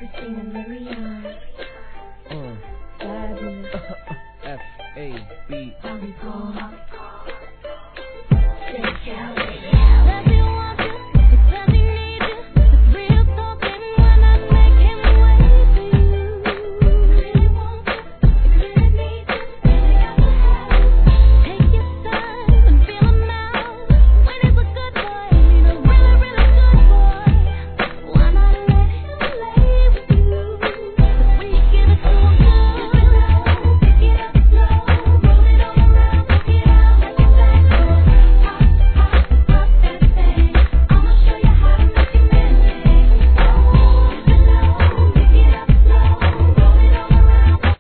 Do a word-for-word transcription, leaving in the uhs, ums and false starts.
Christina Milian. Uh. Fabulous. F A B. How we go?